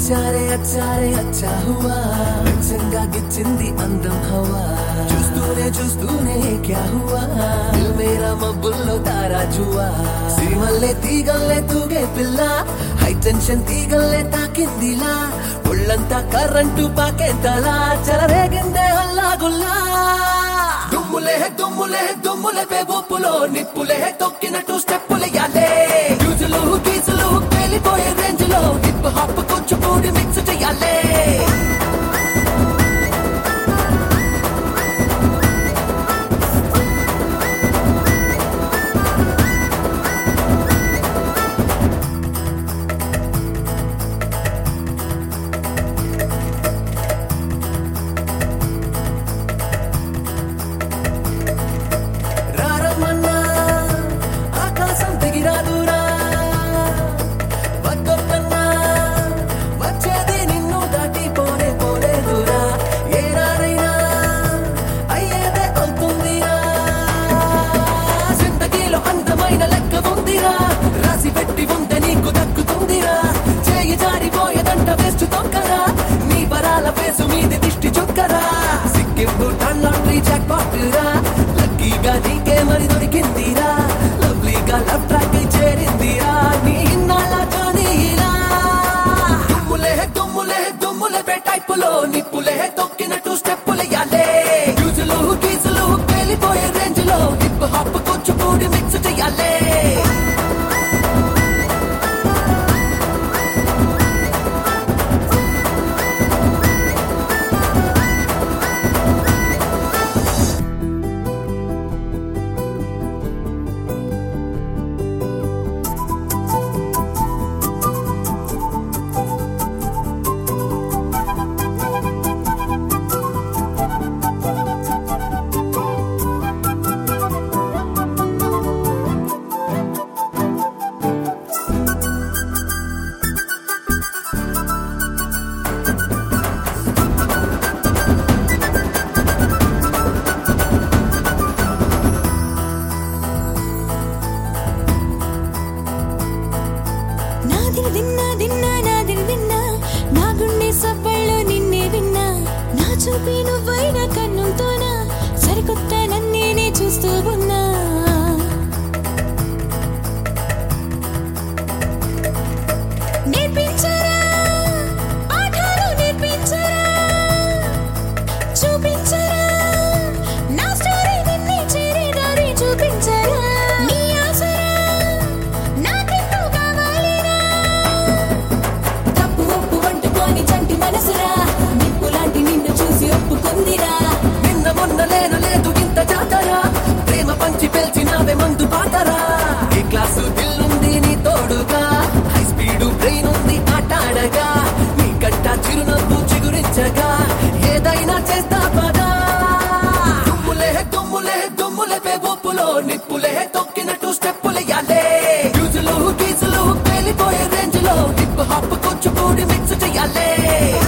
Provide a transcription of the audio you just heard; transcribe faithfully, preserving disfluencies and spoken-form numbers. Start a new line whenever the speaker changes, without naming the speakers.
అచ్చారే అచ్చారే అచ్చా హువా వెచ్చంగా గిచ్చింది అందం హవా చూస్తూనే చూస్తూనే క్యా హువా దిల్ మేరా మబ్బుల్లో తారా జువా సీమల్లే తీగల్లే తూగే పిల్ల హై టెన్షన్ తీగల్లే తాకిందిలా ఒళ్ళంతా కర్రంటు పాకేంతలా చెలరేగిందే హల్లా గుల్లా దుమ్ములే దుమ్ములే దుమ్ములే పే ఊపులో నిప్పులే తొక్కినట్టు స్టెప్పులెయ్యాలే యూజులు గీజులు పేలిపోయే రేంజ్ లో హిప్ హాప్ కూచిపూడి మిక్స్ చెయ్యాలే లక్కీగా నీకే మరి దొరికిందిరా లవ్లీగా లవ్ ట్రాక్ చేరిందిరా నీ నాలాగా నీలా దుమ్ములే దుమ్ములే దుమ్ములే పే టైపులో నిప్పులే తొక్కినట్టు స్టెప్పులెయ్యాలే యూజులు గీజులు పేలిపోయే రేంజ్ లో హిప్ హాప్ కూచిపూడి మిక్స్ చెయ్యాలే
విన్నా విన్నా నాదిని విన్నా నా గుండె సవ్వళ్ళు నిన్నే విన్నా నా చూపి నువ్వైన కన్నుతోనా సరికొత్త నన్నేనే చూస్తూ ఉన్నా నేర్పించరా పాఠాలు నేర్పించరా చూపించరా నా స్టోరీ నిన్నే చేరే దారి చూపించరా నీ ఆసరా నాకెంతో కావాలిరా తప్పు ఒప్పు వంటుకొని చంటి మనసురా నిప్పులాంటి నిన్ను చూసి ఒప్పుకుందిరా
నిన్న మొన్న లేను లేదు ఇంత జాతరా ప్రేమ పంచి పెల్చినావే మందు పాతరా ఈ క్లాసు దిల్లుంది నీ తోడుగా హై స్పీడు బ్రెయిన్ ఉంది ఆటాడగా నీ గట్ట చిరునవ్వు చిగురించగా ఏదైనా చేస్తా పదా దుమ్ములే దుమ్ములే దుమ్ములే పే ఊపులో నిప్పులే తొక్కినట్టు స్టెప్పులెయ్యాలే యూజులు గీజులు పేలిపోయే రేంజ్ లో హిప్ హాప్ కూచిపూడి మిక్స్ చెయ్యాలే